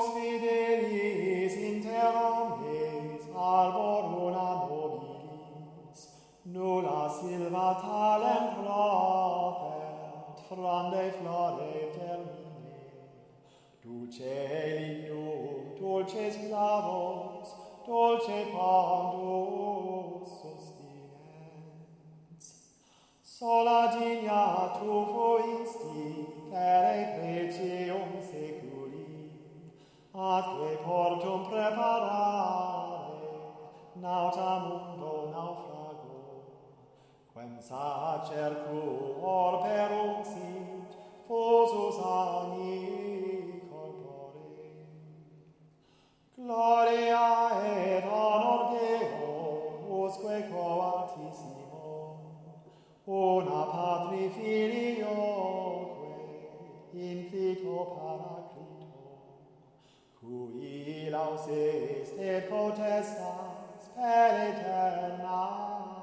fidelis inter omnes arboruna nobilis, nulla silva talem profert, fronde flore termine, dulce lignum, dulces clavos, dulce pandus sustinens. Sola digna tu fuisti, pere pretium seculi, atque portum preparare, nauta mundo naufrago, quem sacer cruor peruxit, fusus agni corpore. Gloria et honor Deo, usque coartissimo, una Patri Filioque, infito Paraclito, cui laus est et potestas per aeterna